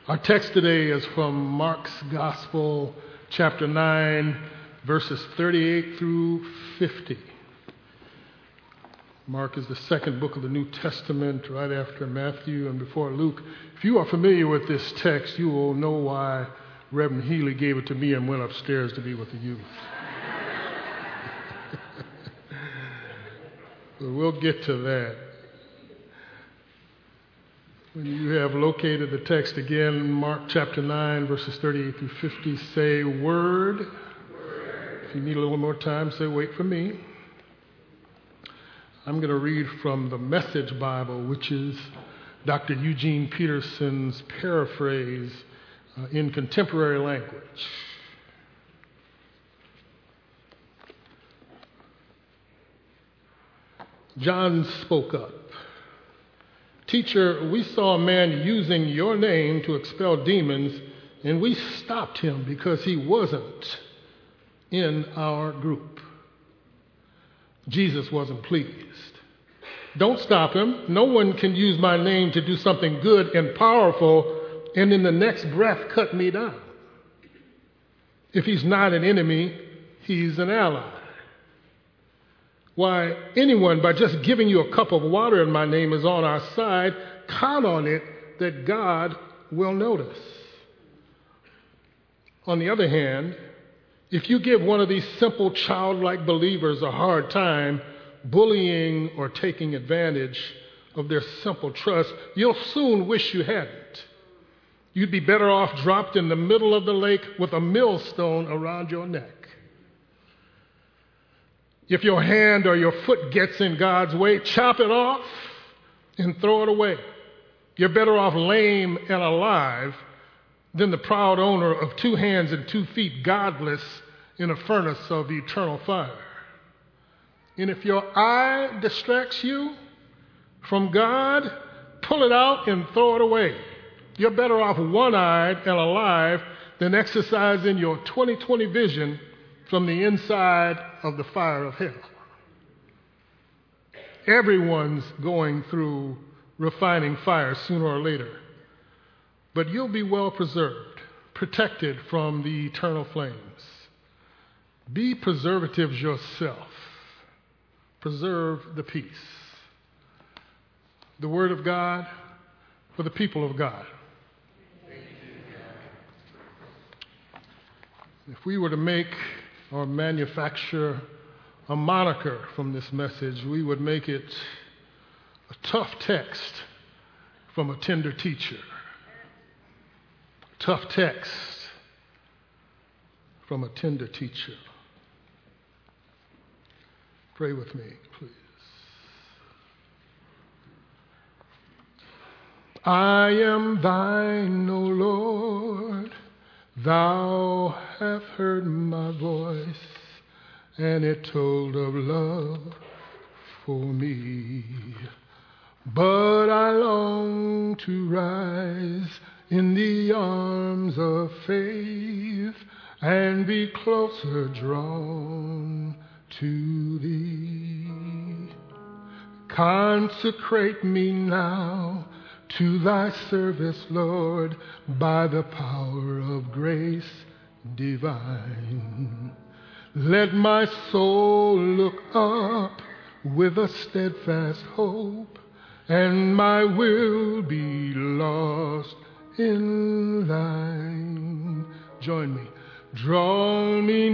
Our text today is from Mark's Gospel, chapter 9, verses 38 through 50. Mark is the second book of the New Testament, right after Matthew and before Luke. If you are familiar with this text, you will know why Reverend Healy gave it to me and went upstairs to be with the youth. But we'll get to that. When you have located the text again, Mark chapter 9, verses 38 through 50, say word. If you need a little more time, say wait for me. I'm going to read from the Message Bible, which is Dr. Eugene Peterson's paraphrase in contemporary language. John spoke up. Teacher, we saw a man using your name to expel demons, and we stopped him because he wasn't in our group. Jesus wasn't pleased. Don't stop him. No one can use my name to do something good and powerful and in the next breath cut me down. If he's not an enemy, he's an ally. Why, anyone, by just giving you a cup of water in my name, is on our side. Count on it that God will notice. On the other hand, if you give one of these simple childlike believers a hard time, bullying or taking advantage of their simple trust, you'll soon wish you hadn't. You'd be better off dropped in the middle of the lake with a millstone around your neck. If your hand or your foot gets in God's way, chop it off and throw it away. You're better off lame and alive than the proud owner of 2 hands and 2 feet, godless in a furnace of eternal fire. And if your eye distracts you from God, pull it out and throw it away. You're better off one-eyed and alive than exercising your 20/20 vision from the inside of the fire of hell. Everyone's going through refining fire sooner or later, but you'll be well preserved, protected from the eternal flames. Be preservatives yourself. Preserve the peace. The word of God for the people of God. If we were to make or manufacture a moniker from this message, we would make it a tough text from a tender teacher. Tough text from a tender teacher. Pray with me, please. I am thine, O Lord. Thou hast heard my voice, and it told of love for me. But I long to rise in the arms of faith and be closer drawn to thee. Consecrate me now to thy service, Lord, by the power of grace divine. Let my soul look up with a steadfast hope, and my will be lost in thine. Join me. Draw me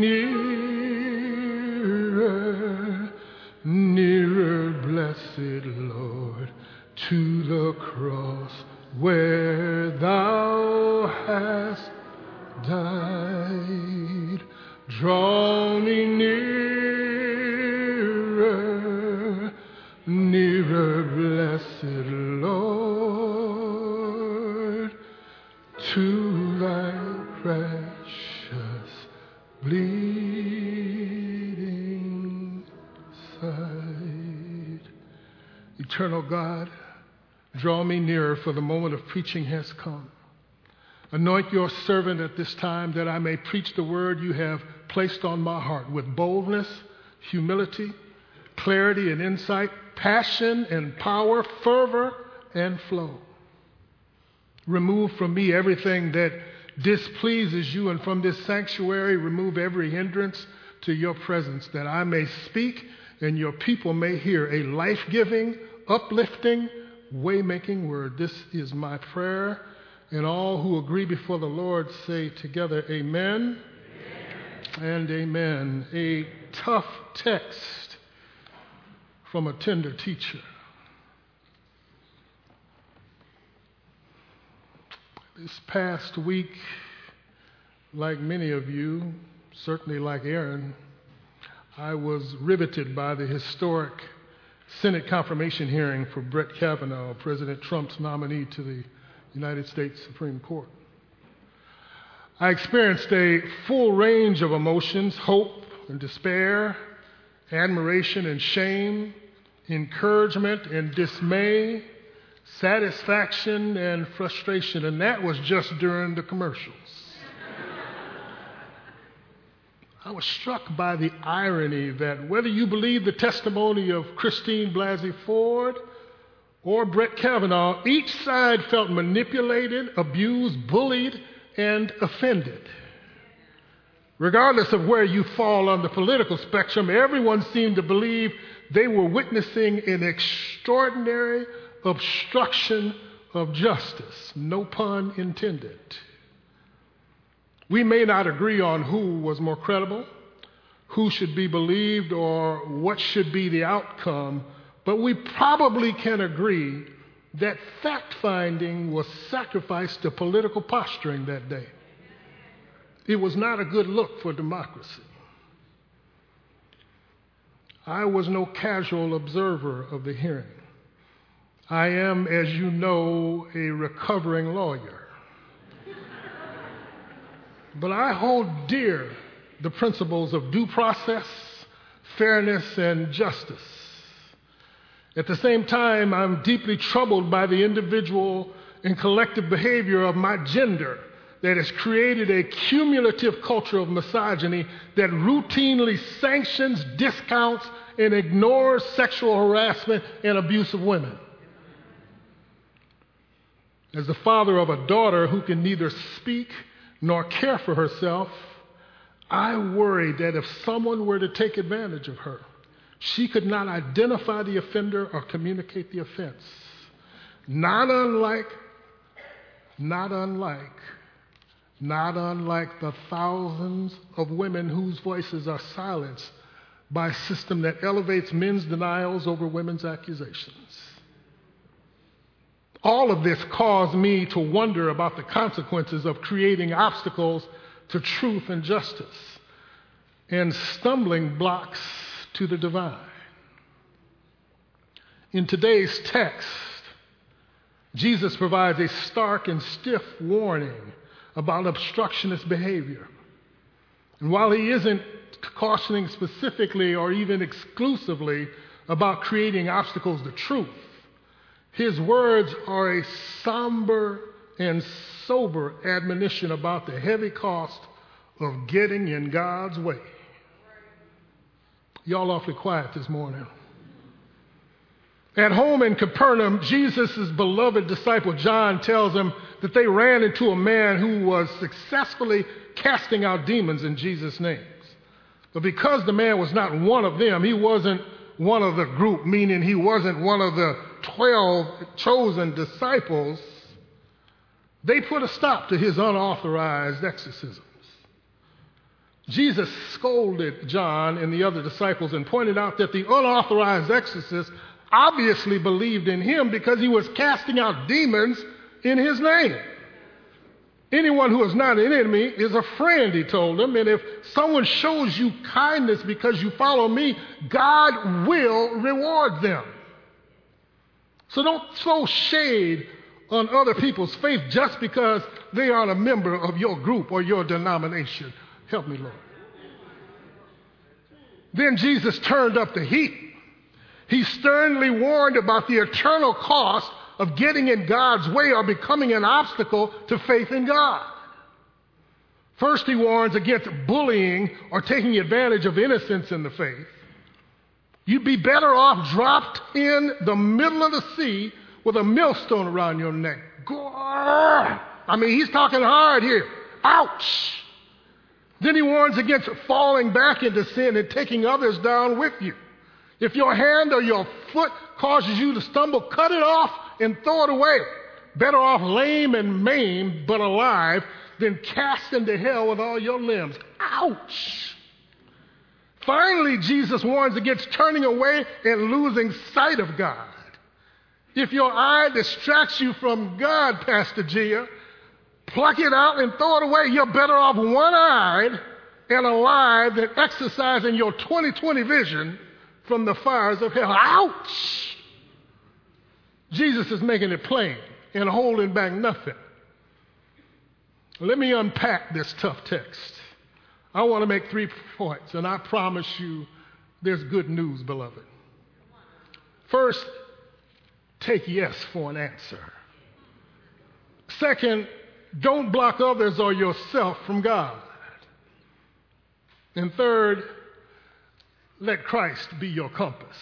nearer, nearer, blessed Lord, to the cross where thou hast died. Draw me nearer, nearer, blessed Lord, to thy precious bleeding side. Eternal God, draw me nearer, for the moment of preaching has come. Anoint your servant at this time that I may preach the word you have placed on my heart with boldness, humility, clarity and insight, passion and power, fervor and flow. Remove from me everything that displeases you, and from this sanctuary remove every hindrance to your presence, that I may speak and your people may hear a life-giving, uplifting, way-making word. This is my prayer, and all who agree before the Lord say together, amen, and amen. A tough text from a tender teacher. This past week, like many of you, certainly like Aaron, I was riveted by the historic Senate confirmation hearing for Brett Kavanaugh, President Trump's nominee to the United States Supreme Court. I experienced a full range of emotions: hope and despair, admiration and shame, encouragement and dismay, satisfaction and frustration, and that was just during the commercials. I was struck by the irony that whether you believe the testimony of Christine Blasey Ford or Brett Kavanaugh, each side felt manipulated, abused, bullied, and offended. Regardless of where you fall on the political spectrum, everyone seemed to believe they were witnessing an extraordinary obstruction of justice. No pun intended. We may not agree on who was more credible, who should be believed, or what should be the outcome, but we probably can agree that fact-finding was sacrificed to political posturing that day. It was not a good look for democracy. I was no casual observer of the hearing. I am, as you know, a recovering lawyer. But I hold dear the principles of due process, fairness, and justice. At the same time, I'm deeply troubled by the individual and collective behavior of my gender that has created a cumulative culture of misogyny that routinely sanctions, discounts, and ignores sexual harassment and abuse of women. As the father of a daughter who can neither speak nor care for herself, I worry that if someone were to take advantage of her, she could not identify the offender or communicate the offense. Not unlike the thousands of women whose voices are silenced by a system that elevates men's denials over women's accusations. All of this caused me to wonder about the consequences of creating obstacles to truth and justice and stumbling blocks to the divine. In today's text, Jesus provides a stark and stiff warning about obstructionist behavior. And while he isn't cautioning specifically or even exclusively about creating obstacles to truth, his words are a somber and sober admonition about the heavy cost of getting in God's way. Y'all awfully quiet this morning. At home in Capernaum, Jesus' beloved disciple John tells him that they ran into a man who was successfully casting out demons in Jesus' name. But because the man was not one of them, he wasn't one of the group, meaning he wasn't one of the 12 chosen disciples, they put a stop to his unauthorized exorcisms. Jesus scolded John and the other disciples and pointed out that the unauthorized exorcist obviously believed in him because he was casting out demons in his name. Anyone who is not an enemy is a friend, he told them, and if someone shows you kindness because you follow me, God will reward them. So don't throw shade on other people's faith just because they aren't a member of your group or your denomination. Help me, Lord. Then Jesus turned up the heat. He sternly warned about the eternal cost of getting in God's way or becoming an obstacle to faith in God. First, he warns against bullying or taking advantage of innocence in the faith. You'd be better off dropped in the middle of the sea with a millstone around your neck I mean, he's talking hard here. Ouch. Then he warns against falling back into sin and taking others down with you. If your hand or your foot causes you to stumble, cut it off and throw it away. Better off lame and maimed but alive than cast into hell with all your limbs. Ouch. Finally, Jesus warns against turning away and losing sight of God. If your eye distracts you from God, Pastor Gia, pluck it out and throw it away. You're better off one-eyed and alive than exercising your 20/20 vision from the fires of hell. Ouch! Jesus is making it plain and holding back nothing. Let me unpack this tough text. I want to make 3 points, and I promise you there's good news, beloved. First, take yes for an answer. Second, don't block others or yourself from God. And third, let Christ be your compass.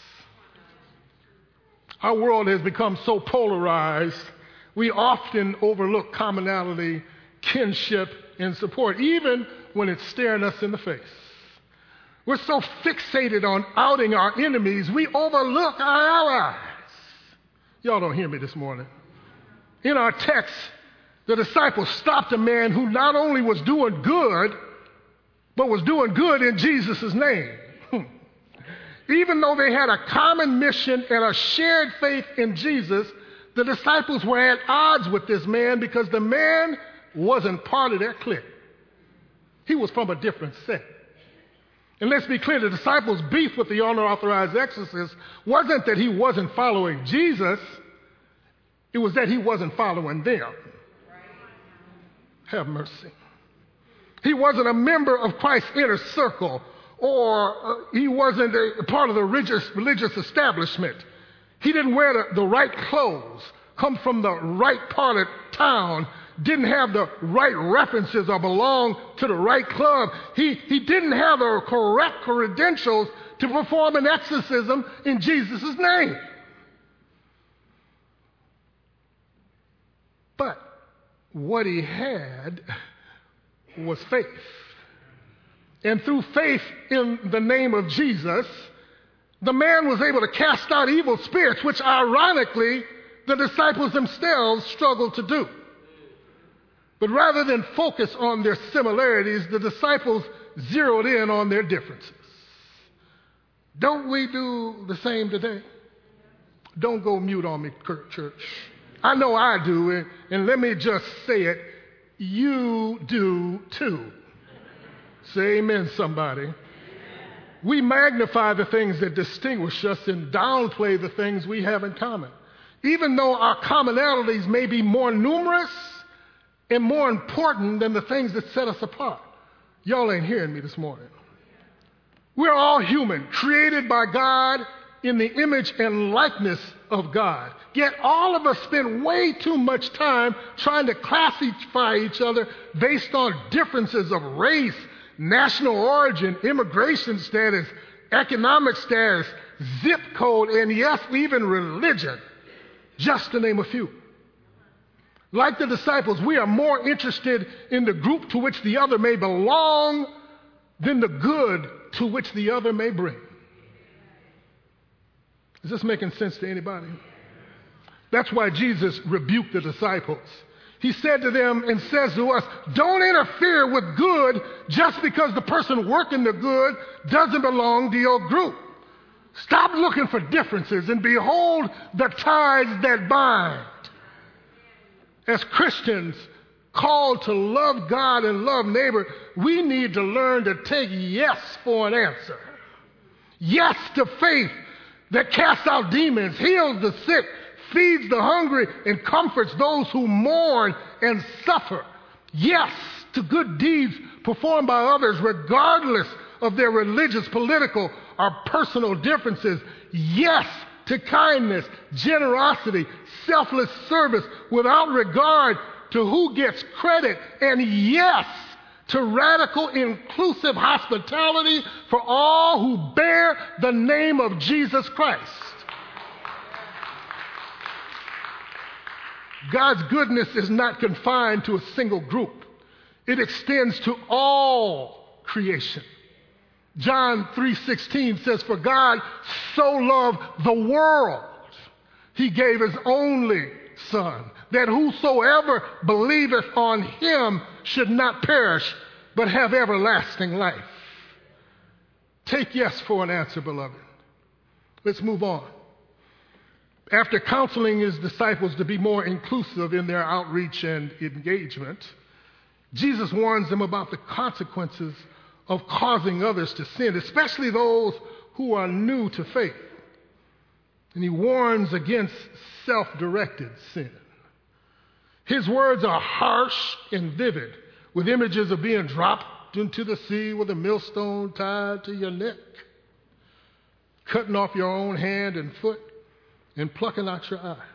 Our world has become so polarized, we often overlook commonality, kinship, and support, even when it's staring us in the face. We're so fixated on outing our enemies, we overlook our allies. Y'all don't hear me this morning. In our text, the disciples stopped a man who not only was doing good, but was doing good in Jesus' name. Even though they had a common mission and a shared faith in Jesus, the disciples were at odds with this man because the man wasn't part of their clique. He was from a different set. And let's be clear, the disciples' beef with the unauthorized exorcist wasn't that he wasn't following Jesus, it was that he wasn't following them. Have mercy. He wasn't a member of Christ's inner circle, or he wasn't a part of the religious establishment. He didn't wear the right clothes, come from the right part of town, didn't have the right references or belong to the right club. He didn't have the correct credentials to perform an exorcism in Jesus' name. But what he had was faith. And through faith in the name of Jesus, the man was able to cast out evil spirits, which ironically the disciples themselves struggled to do. But rather than focus on their similarities, the disciples zeroed in on their differences. Don't we do the same today? Don't go mute on me, church. I know I do, and let me just say it, you do too. Say amen, somebody. Amen. We magnify the things that distinguish us and downplay the things we have in common. Even though our commonalities may be more numerous and more important than the things that set us apart. Y'all ain't hearing me this morning. We're all human, created by God in the image and likeness of God. Yet all of us spend way too much time trying to classify each other based on differences of race, national origin, immigration status, economic status, zip code, and yes, even religion, just to name a few. Like the disciples, we are more interested in the group to which the other may belong than the good to which the other may bring. Is this making sense to anybody? That's why Jesus rebuked the disciples. He said to them and says to us, don't interfere with good just because the person working the good doesn't belong to your group. Stop looking for differences and behold the ties that bind. As Christians called to love God and love neighbor, we need to learn to take yes for an answer. Yes to faith that casts out demons, heals the sick, feeds the hungry, and comforts those who mourn and suffer. Yes to good deeds performed by others regardless of their religious, political, or personal differences. Yes to kindness, generosity, selfless service without regard to who gets credit. And yes to radical, inclusive hospitality for all who bear the name of Jesus Christ. God's goodness is not confined to a single group. It extends to all creation. John 3:16 says, "For God so loved the world, he gave his only Son, that whosoever believeth on him should not perish, but have everlasting life." Take yes for an answer, beloved. Let's move on. After counseling his disciples to be more inclusive in their outreach and engagement, Jesus warns them about the consequences of causing others to sin, especially those who are new to faith. And he warns against self-directed sin. His words are harsh and vivid, with images of being dropped into the sea with a millstone tied to your neck, cutting off your own hand and foot, and plucking out your eye.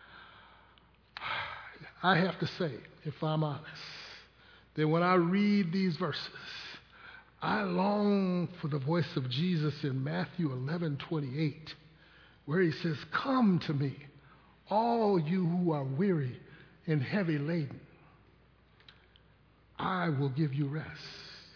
I have to say, if I'm honest, that when I read these verses, I long for the voice of Jesus in Matthew 11:28, where he says, "Come to me, all you who are weary and heavy laden. I will give you rest."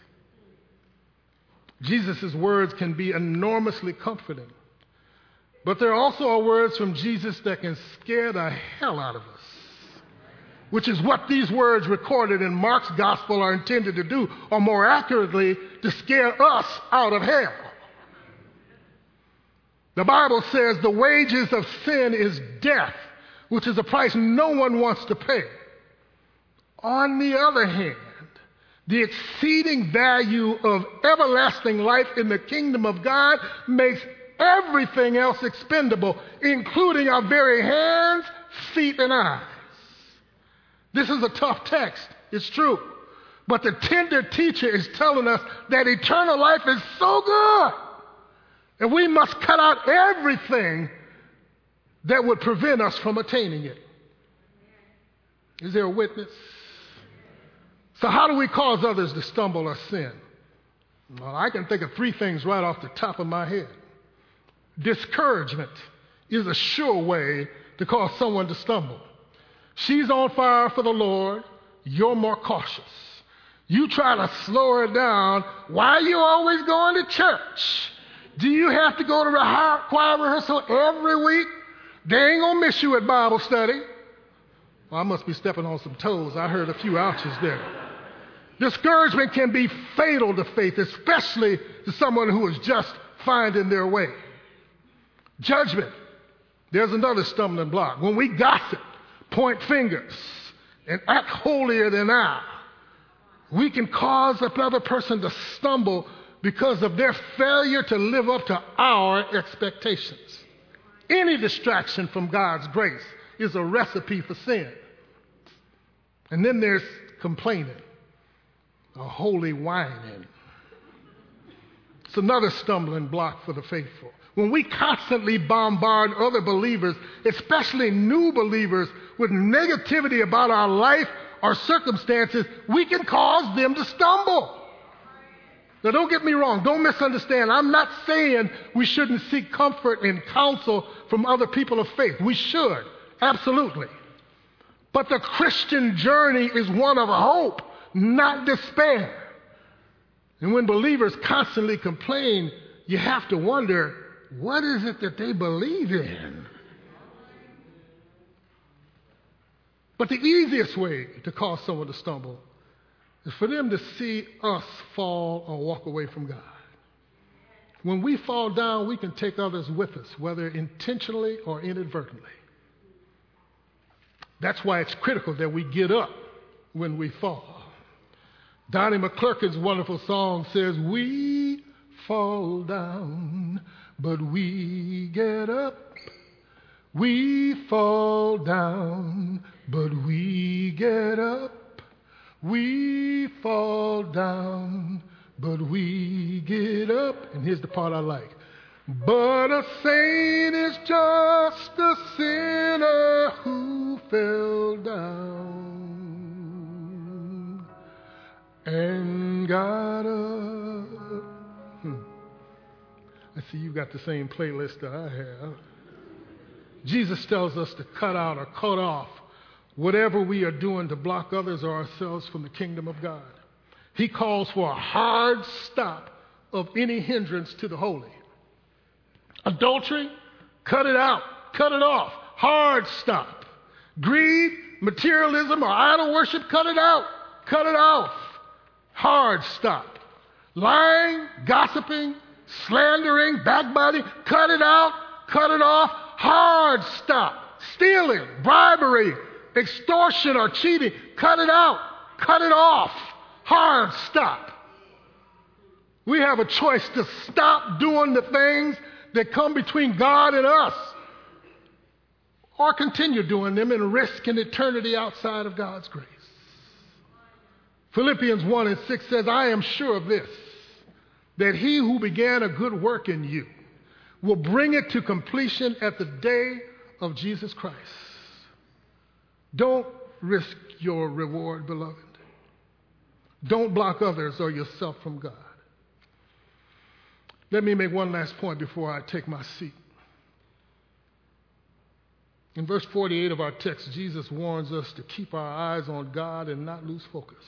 Jesus' words can be enormously comforting, but there also are words from Jesus that can scare the hell out of us, which is what these words recorded in Mark's gospel are intended to do, or more accurately, to scare us out of hell. The Bible says the wages of sin is death, which is a price no one wants to pay. On the other hand, the exceeding value of everlasting life in the kingdom of God makes everything else expendable, including our very hands, feet, and eyes. This is a tough text, it's true. But the tender teacher is telling us that eternal life is so good, and we must cut out everything that would prevent us from attaining it. Is there a witness? So how do we cause others to stumble or sin? Well, I can think of three things right off the top of my head. Discouragement is a sure way to cause someone to stumble. She's on fire for the Lord, you're more cautious. You try to slow her down. Why are you always going to church? Do you have to go to choir rehearsal every week? They ain't going to miss you at Bible study. Well, I must be stepping on some toes. I heard a few ouches there. Discouragement can be fatal to faith, especially to someone who is just finding their way. Judgment. There's another stumbling block. When we gossip, point fingers, and act holier than thou, we can cause another person to stumble because of their failure to live up to our expectations. Any distraction from God's grace is a recipe for sin. And then there's complaining, a holy whining. It's another stumbling block for the faithful. When we constantly bombard other believers, especially new believers, with negativity about our life or circumstances, we can cause them to stumble. Now, don't get me wrong. Don't misunderstand. I'm not saying we shouldn't seek comfort and counsel from other people of faith. We should, absolutely. But the Christian journey is one of hope, not despair. And when believers constantly complain, you have to wonder, what is it that they believe in? But the easiest way to cause someone to stumble is for them to see us fall or walk away from God. When we fall down, we can take others with us, whether intentionally or inadvertently. That's why it's critical that we get up when we fall. Donnie McClurkin's wonderful song says, "We fall down, but we get up. We fall down, but we get up. We fall down, but we get up." And here's the part I like. "But a saint is just a sinner who fell down and got up." I see you've got the same playlist that I have. Jesus tells us to cut out or cut off whatever we are doing to block others or ourselves from the kingdom of God. He calls for a hard stop of any hindrance to the holy. Adultery, cut it out, cut it off, hard stop. Greed, materialism, or idol worship, cut it out, cut it off, hard stop. Lying, gossiping, slandering, backbiting, cut it out, cut it off, hard stop. Stealing, bribery, extortion, or cheating, cut it out, cut it off, hard stop. We have a choice to stop doing the things that come between God and us, or continue doing them and risk an eternity outside of God's grace. Philippians 1:6 says, I am sure of this, that he who began a good work in you will bring it to completion at the day of Jesus Christ. Don't risk your reward, beloved. Don't block others or yourself from God. Let me make one last point before I take my seat. In verse 48 of our text, Jesus warns us to keep our eyes on God and not lose focus.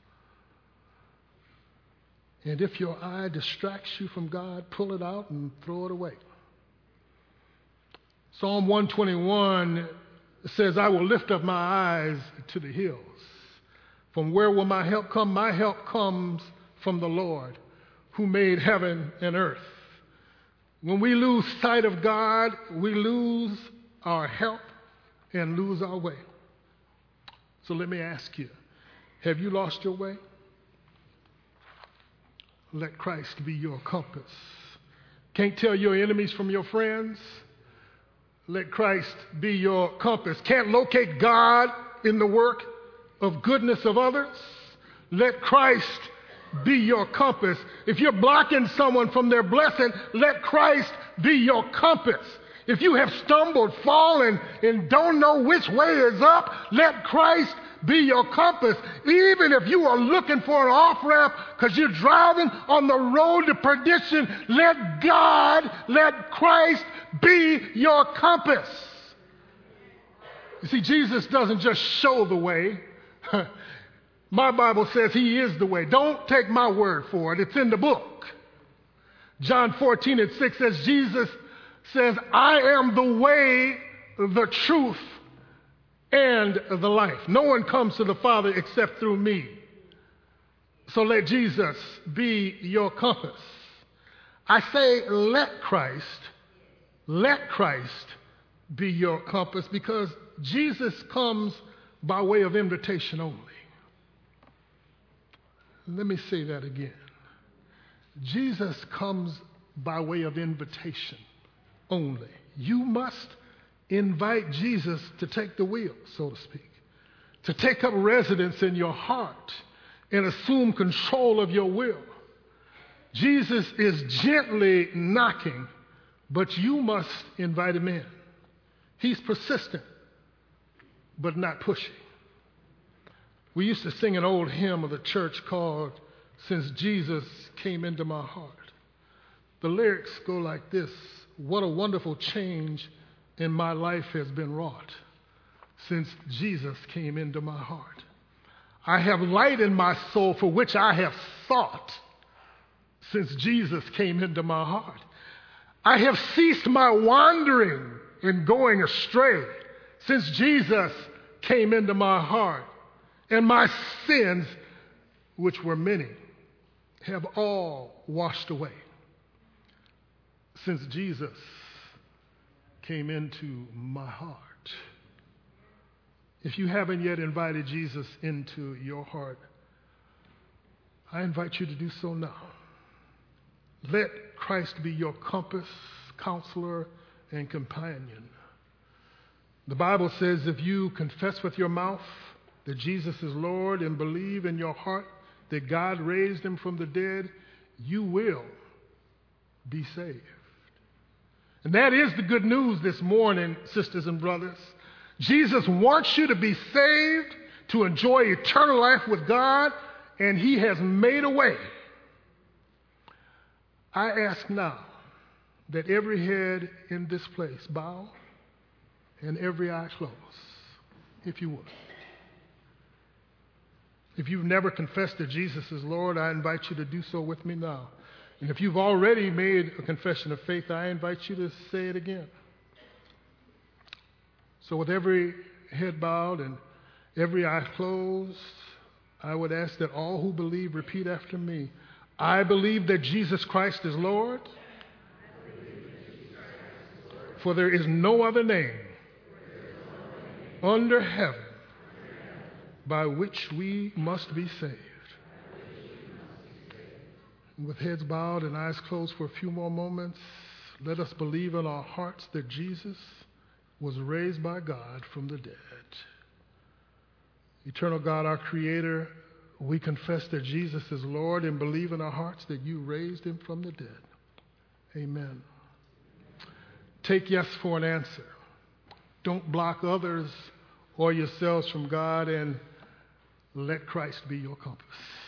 And if your eye distracts you from God, pull it out and throw it away. Psalm 121 says, I will lift up my eyes to the hills. From where will my help come? My help comes from the Lord, who made heaven and earth. When we lose sight of God, we lose our help and lose our way. So let me ask you, have you lost your way? Let Christ be your compass. Can't tell your enemies from your friends? Let Christ be your compass. Can't locate God in the work of goodness of others? Let Christ be your compass. If you're blocking someone from their blessing, let Christ be your compass. If you have stumbled, fallen, and don't know which way is up, let Christ be your compass. Even if you are looking for an off-ramp because you're driving on the road to perdition, let God, let Christ be your compass. You see, Jesus doesn't just show the way. My Bible says he is the way. Don't take my word for it. It's in the book. John 14:6 says, Jesus says, I am the way, the truth, and the life. No one comes to the Father except through me. So let Jesus be your compass. I say let Christ be your compass, because Jesus comes by way of invitation only. Let me say that again. Jesus comes by way of invitation only. You must invite Jesus to take the wheel, so to speak, to take up residence in your heart and assume control of your will. Jesus is gently knocking, but you must invite him in. He's persistent, but not pushy. We used to sing an old hymn of the church called Since Jesus Came Into My Heart. The lyrics go like this: what a wonderful change in my life has been wrought since Jesus came into my heart. I have light in my soul for which I have sought since Jesus came into my heart. I have ceased my wandering and going astray since Jesus came into my heart. And my sins, which were many, have all washed away since Jesus came into my heart. If you haven't yet invited Jesus into your heart, I invite you to do so now. Let Christ be your compass, counselor, and companion. The Bible says if you confess with your mouth that Jesus is Lord and believe in your heart that God raised him from the dead, you will be saved. And that is the good news this morning, sisters and brothers. Jesus wants you to be saved, to enjoy eternal life with God, and he has made a way. I ask now that every head in this place bow and every eye close. if you would. If you've never confessed that Jesus is Lord, I invite you to do so with me now. And if you've already made a confession of faith, I invite you to say it again. So with every head bowed and every eye closed, I would ask that all who believe repeat after me. I believe that Jesus Christ is Lord, for there is no other name under heaven by which we must be saved. And with heads bowed and eyes closed for a few more moments, let us believe in our hearts that Jesus was raised by God from the dead. Eternal God, our Creator, we confess that Jesus is Lord and believe in our hearts that you raised him from the dead. Amen. Take yes for an answer. Don't block others or yourselves from God, and let Christ be your compass.